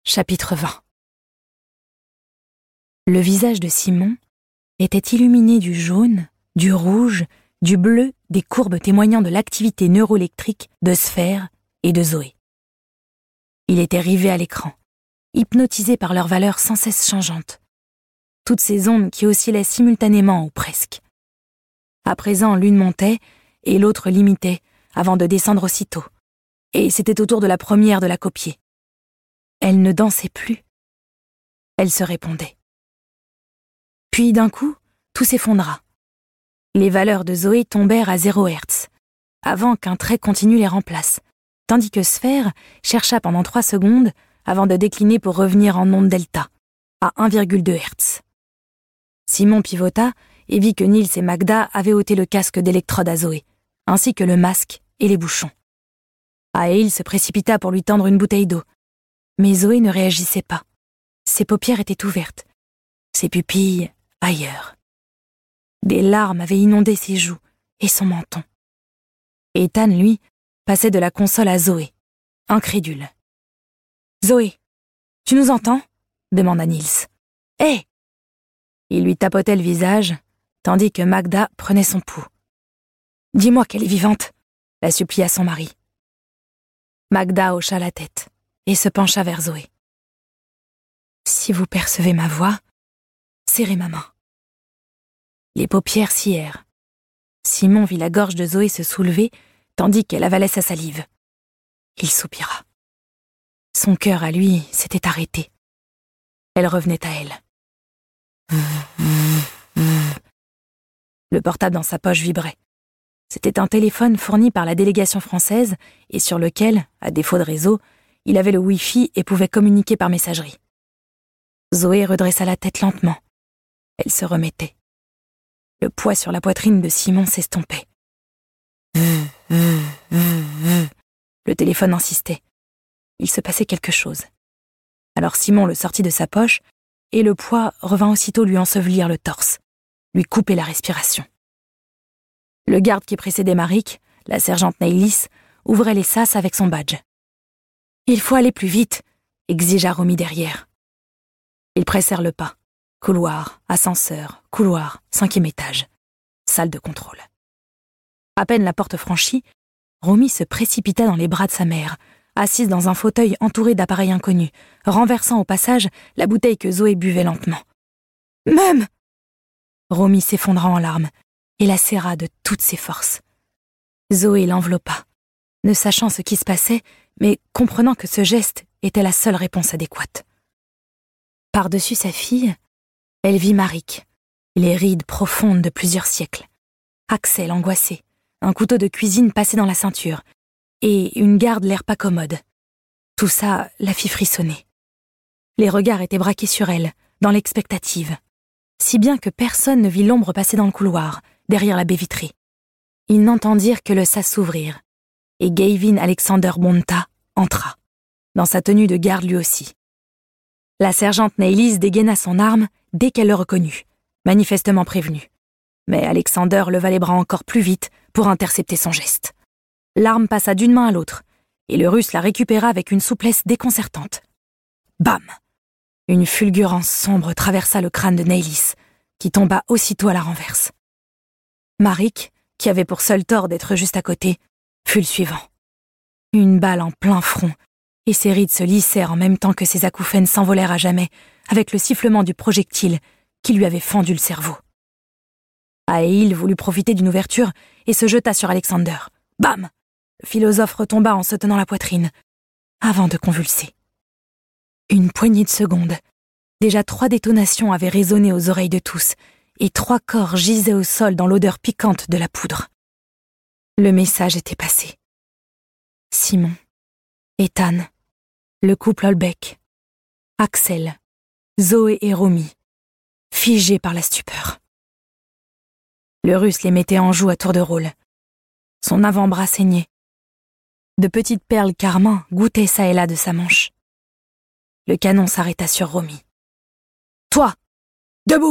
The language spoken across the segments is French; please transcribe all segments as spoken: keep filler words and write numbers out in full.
Chapitre vingt. Le visage de Simon était illuminé du jaune, du rouge, du bleu des courbes témoignant de l'activité neuroélectrique de Sphère et de Zoé. Il était rivé à l'écran, hypnotisé par leurs valeurs sans cesse changeantes. Toutes ces ondes qui oscillaient simultanément ou presque. À présent, l'une montait et l'autre l'imitait avant de descendre aussitôt. Et c'était au tour de la première de la copier. Elle ne dansait plus. Elle se répondait. Puis d'un coup, tout s'effondra. Les valeurs de Zoé tombèrent à zéro hertz, avant qu'un trait continu les remplace, tandis que Sphère chercha pendant trois secondes avant de décliner pour revenir en onde delta, à un virgule deux hertz. Simon pivota et vit que Nils et Magda avaient ôté le casque d'électrode à Zoé, ainsi que le masque et les bouchons. Aéil se précipita pour lui tendre une bouteille d'eau. Mais Zoé ne réagissait pas. Ses paupières étaient ouvertes, ses pupilles ailleurs. Des larmes avaient inondé ses joues et son menton. Ethan, lui, passait de la console à Zoé, incrédule. « Zoé, tu nous entends ?» demanda Nils. « Hé !» Il lui tapotait le visage, tandis que Magda prenait son pouls. « Dis-moi qu'elle est vivante !» la supplia son mari. Magda hocha la tête et se pencha vers Zoé. « Si vous percevez ma voix, serrez ma main. » Les paupières scièrent. Simon vit la gorge de Zoé se soulever tandis qu'elle avalait sa salive. Il soupira. Son cœur à lui s'était arrêté. Elle revenait à elle. Le portable dans sa poche vibrait. C'était un téléphone fourni par la délégation française et sur lequel, à défaut de réseau, il avait le Wi-Fi et pouvait communiquer par messagerie. Zoé redressa la tête lentement. Elle se remettait. Le poids sur la poitrine de Simon s'estompait. Le téléphone insistait. Il se passait quelque chose. Alors Simon le sortit de sa poche et le poids revint aussitôt lui ensevelir le torse, lui couper la respiration. Le garde qui précédait Marik, la sergente Neilis, ouvrait les sas avec son badge. « Il faut aller plus vite !» exigea Romy derrière. Ils pressèrent le pas. Couloir, ascenseur, couloir, cinquième étage. Salle de contrôle. À peine la porte franchie, Romy se précipita dans les bras de sa mère, assise dans un fauteuil entouré d'appareils inconnus, renversant au passage la bouteille que Zoé buvait lentement. « Mum !» Romy s'effondra en larmes et la serra de toutes ses forces. Zoé l'enveloppa, ne sachant ce qui se passait, mais comprenant que ce geste était la seule réponse adéquate. Par-dessus sa fille, elle vit Marik, les rides profondes de plusieurs siècles, Axel angoissé, un couteau de cuisine passé dans la ceinture, et une garde l'air pas commode. Tout ça la fit frissonner. Les regards étaient braqués sur elle, dans l'expectative, si bien que personne ne vit l'ombre passer dans le couloir, derrière la baie vitrée. Ils n'entendirent que le sas s'ouvrir, et Gavin Alexander Bonta entra, dans sa tenue de garde lui aussi. La sergente Neilis dégaina son arme dès qu'elle le reconnut, manifestement prévenue. Mais Alexander leva les bras encore plus vite pour intercepter son geste. L'arme passa d'une main à l'autre, et le Russe la récupéra avec une souplesse déconcertante. Bam! Une fulgurance sombre traversa le crâne de Neilis, qui tomba aussitôt à la renverse. Marik, qui avait pour seul tort d'être juste à côté, fut le suivant. Une balle en plein front, et ses rides se lissèrent en même temps que ses acouphènes s'envolèrent à jamais, avec le sifflement du projectile qui lui avait fendu le cerveau. Aéil voulut profiter d'une ouverture et se jeta sur Alexander. Bam! Le philosophe retomba en se tenant la poitrine, avant de convulser. Une poignée de secondes. Déjà trois détonations avaient résonné aux oreilles de tous, et trois corps gisaient au sol dans l'odeur piquante de la poudre. Le message était passé. Simon, Ethan, le couple Holbeck, Axel, Zoé et Romy, figés par la stupeur. Le Russe les mettait en joue à tour de rôle. Son avant-bras saignait. De petites perles carmin gouttaient çà et là de sa manche. Le canon s'arrêta sur Romy. « Toi, debout !»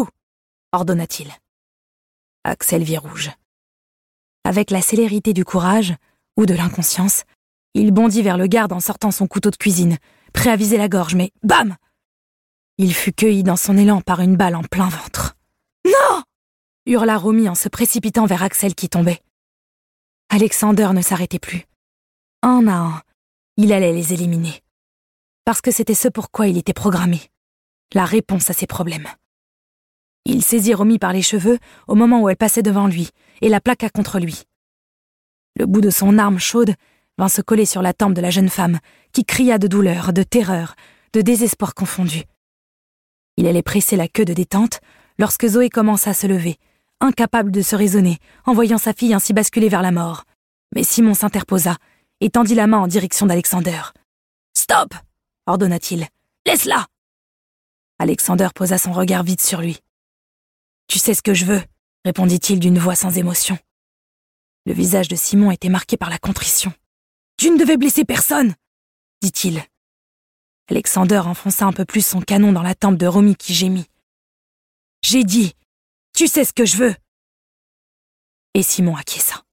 ordonna-t-il. Axel vit rouge. Avec la célérité du courage, ou de l'inconscience, il bondit vers le garde en sortant son couteau de cuisine, prêt à viser la gorge, mais bam! Il fut cueilli dans son élan par une balle en plein ventre. « Non !» hurla Romy en se précipitant vers Axel qui tombait. Alexander ne s'arrêtait plus. Un à un, il allait les éliminer. Parce que c'était ce pourquoi il était programmé. La réponse à ses problèmes. Il saisit Romy par les cheveux au moment où elle passait devant lui et la plaqua contre lui. Le bout de son arme chaude vint se coller sur la tempe de la jeune femme, qui cria de douleur, de terreur, de désespoir confondu. Il allait presser la queue de détente lorsque Zoé commença à se lever, incapable de se raisonner, en voyant sa fille ainsi basculer vers la mort. Mais Simon s'interposa et tendit la main en direction d'Alexander. « Stop !» ordonna-t-il. « Laisse-la !» Alexander posa son regard vide sur lui. « Tu sais ce que je veux !» répondit-il d'une voix sans émotion. Le visage de Simon était marqué par la contrition. « Tu ne devais blesser personne !» dit-il. Alexander enfonça un peu plus son canon dans la tempe de Romy qui gémit. « J'ai dit, tu sais ce que je veux !» Et Simon acquiesça.